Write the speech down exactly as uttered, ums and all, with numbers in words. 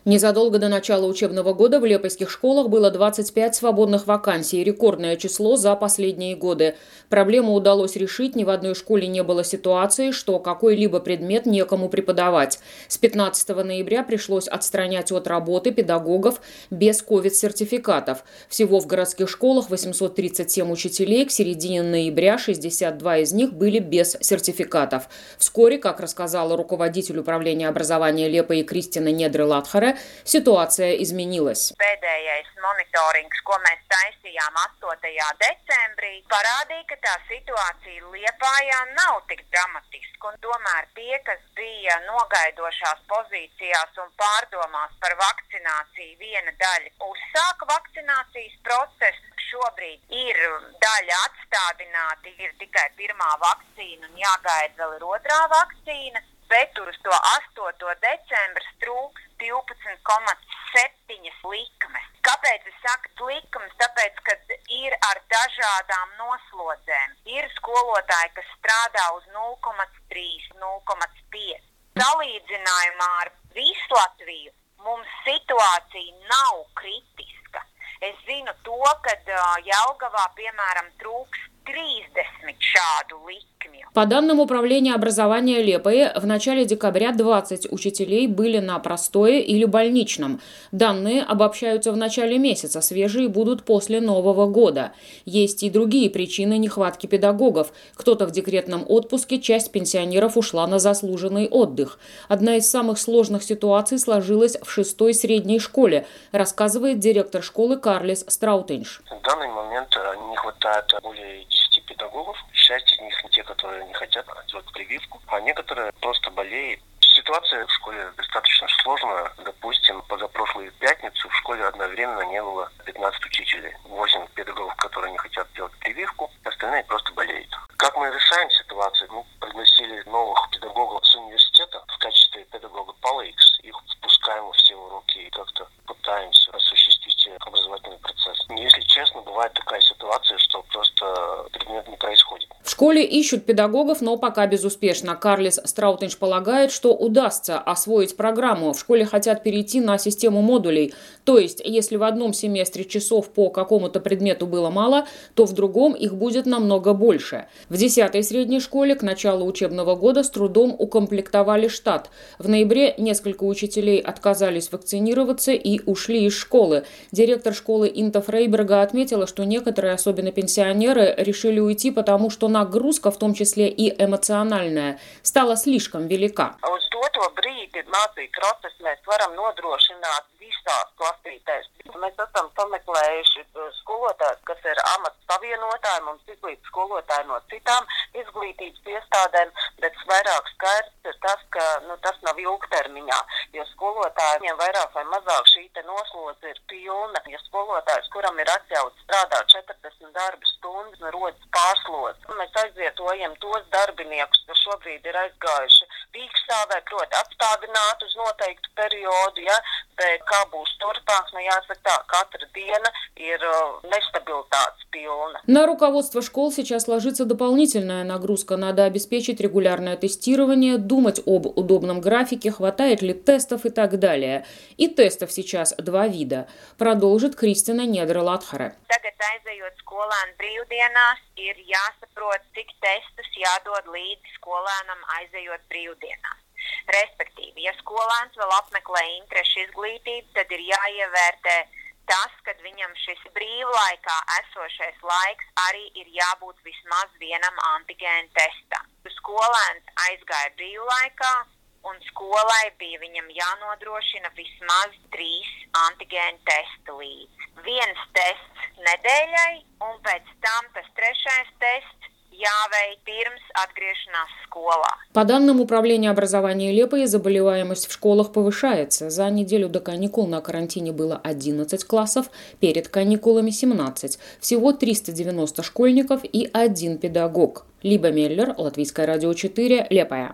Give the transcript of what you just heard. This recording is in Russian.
Незадолго до начала учебного года в лепойских школах было двадцать пять свободных вакансий, рекордное число за последние годы. Проблему удалось решить, ни в одной школе не было ситуации, что какой-либо предмет некому преподавать. С пятнадцатого ноября пришлось отстранять от работы педагогов без ковид-сертификатов. Всего в городских школах восемьсот тридцать семь учителей, к середине ноября шестьдесят два из них были без сертификатов. Вскоре, как рассказала руководитель управления образования Liepāja Kristina Niedre-Lathare, ситуация изменилась. Pēdējais monitorings, ko mēs taisījām astotajā decembrī, parādīja, ka tā situācija Liepājā nav tik dramatiska. Un tomēr tie, kas bija nogaidošās pozīcijās un pārdomās par vakcināciju, viena daļa uzsāka vakcinācijas procesu. Šobrīd ir daļa atstādināti, ir tikai pirmā vakcīna un jāgaida vēl ir otrā vakcīna, bet tur uz to astoto decembris trūks divpadsmit komats septiņi likmes. Kāpēc es saku likmes? Tāpēc, ka ir ar dažādām noslodzēm. Ir skolotāji, kas strādā uz nulle komats trīs, nulle komats pieci. Salīdzinājumā ar visu Latviju mums situācija nav kritiska. Es zinu to, ka Jelgavā, piemēram, trūks тридцать šādu likmju. По данным Управления образования Liepāja, в начале декабря двадцать учителей были на простое или больничном. Данные обобщаются в начале месяца, свежие будут после Нового года. Есть и другие причины нехватки педагогов. Кто-то в декретном отпуске, часть пенсионеров ушла на заслуженный отдых. Одна из самых сложных ситуаций сложилась в шестой средней школе, рассказывает директор школы Kārlis Strautiņš. В данный момент не хватает более десяти педагогов. Часть из них те, которые не хотят делать прививку, а некоторые просто болеют. Ситуация в школе достаточно сложная. Допустим, позапрошлую пятницу в школе одновременно не было пятнадцать учителей. восемь педагогов, которые не хотят делать прививку, остальные просто болеют. Как мы решаем ситуацию? Мы пригласили новых педагогов с университета в качестве педагога Palīgs. Их впускаем во все уроки и как-то пытаемся осуществить образовательный процесс. Если честно, бывает такая ситуация, что просто предмет не происходит. В школе ищут педагогов, но пока безуспешно. Kārlis Strautiņš полагает, что удастся освоить программу. В школе хотят перейти на систему модулей. То есть, если в одном семестре часов по какому-то предмету было мало, то в другом их будет намного больше. В десятой средней школе к началу учебного года с трудом укомплектовали штат. В ноябре несколько учителей отказались вакцинироваться и ушли из школы. Директор школы Инта Фрейберга отметила, что некоторые, особенно пенсионеры, решили уйти, потому что нагрузка, в том числе и эмоциональная, стала слишком велика. Uz doto brīdi mācību procesu mēs varam nodrošināt visās klasītēs. Mēs esam pameklējuši skolotājus, kas ir amats savienotāji, mums izglīta skolotāji no citām izglītības iestādēm, bet vairāk skaidrs ir tas, ka nu, tas nav ilgtermiņā, jo skolotājiem vairāk vai mazāk šī te noslodze ir pilna. Ja skolotājs, kuram ir atļauts strādāt četrdesmit darba stundas, rodas pārslodze. Mēs aizvietojam tos darbiniekus, kas šobrīd ir aizgājuši Vīkstāvē, proti atstādināt uz noteiktu periodu, ja, bet kā būs turpmāk, nu jāsaka tā, katra diena ir нестабилитация пилна. На руководство школ сейчас ложится дополнительная нагрузка. Надо обеспечить регулярное тестирование, думать об удобном графике, хватает ли тестов и так далее. И тестов сейчас два вида. Продолжит Kristina Niedre-Lathare. Tagad aizejot skolēnu brīvdienās, ir jāsaprot, cik testus jādod līdzi skolēnam aizejot brīvdienās. Respektīvi, ja skolēns vēl apmeklē interešu izglītību, tad ir jāievērtē tas, kad viņam šis brīvlaikā esošais laiks arī ir jābūt vismaz vienam antigēnu testam. Skolēns aizgāja brīvlaikā, un skolai bija viņam jānodrošina vismaz trīs antigēnu testi līdzi. Viens tests nedēļai, un pēc tam tas trešais tests jāveic pirms atgriešanās skolā. По данным Управления образования Liepāja, заболеваемость в школах повышается. За неделю до каникул на карантине было одиннадцать классов, перед каникулами семнадцать. Всего триста девяносто школьников и один педагог. Либа Меллер, Латвийское радио четыре, Liepāja.